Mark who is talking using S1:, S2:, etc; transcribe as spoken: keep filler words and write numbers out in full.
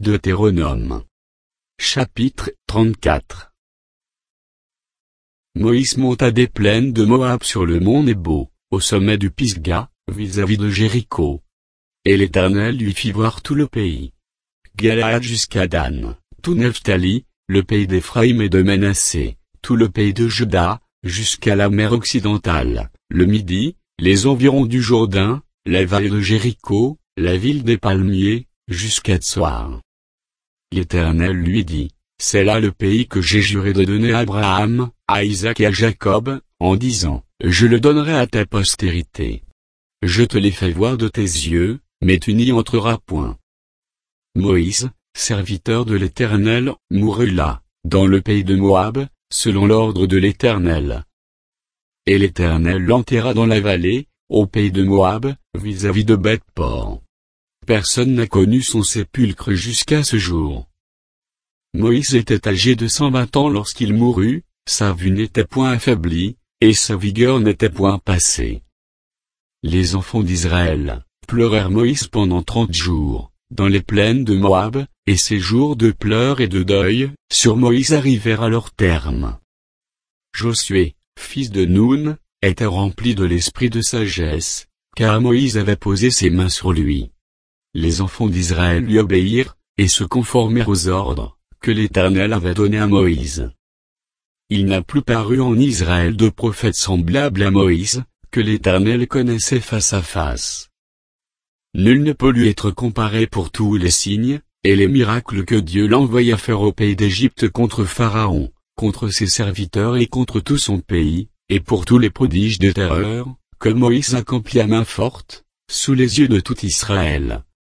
S1: Deutéronome. Chapitre trente-quatre. Moïse monta des plaines de Moab sur le mont Nebo, au sommet du Pisga, vis-à-vis de Jéricho. Et l'Éternel lui fit voir tout le pays. Galaad jusqu'à Dan, tout Nephtali, le pays d'Éphraïm et de Manassé, tout le pays de Juda, jusqu'à la mer occidentale, le Midi, les environs du Jourdain, la vallée de Jéricho, la ville des palmiers, jusqu'à Tsoar. L'Éternel lui dit, c'est là le pays que j'ai juré de donner à Abraham, à Isaac et à Jacob, en disant, je le donnerai à ta postérité. Je te l'ai fait voir de tes yeux, mais tu n'y entreras point. Moïse, serviteur de l'Éternel, mourut là, dans le pays de Moab, selon l'ordre de l'Éternel. Et l'Éternel l'enterra dans la vallée, au pays de Moab, vis-à-vis de Beth-por. Personne n'a connu son sépulcre jusqu'à ce jour. Moïse était âgé de cent vingt ans lorsqu'il mourut, sa vue n'était point affaiblie, et sa vigueur n'était point passée. Les enfants d'Israël pleurèrent Moïse pendant trente jours, dans les plaines de Moab, et ces jours de pleurs et de deuil, sur Moïse arrivèrent à leur terme. Josué, fils de Nun, était rempli de l'esprit de sagesse, car Moïse avait posé ses mains sur lui. Les enfants d'Israël lui obéirent, et se conformèrent aux ordres que l'Éternel avait donnés à Moïse. Il n'a plus paru en Israël de prophète semblable à Moïse, que l'Éternel connaissait face à face. Nul ne peut lui être comparé pour tous les signes, et les miracles que Dieu l'envoya faire au pays d'Égypte contre Pharaon, contre ses serviteurs et contre tout son pays, et pour tous les prodiges de terreur, que Moïse accomplit à main forte, sous les yeux de tout Israël.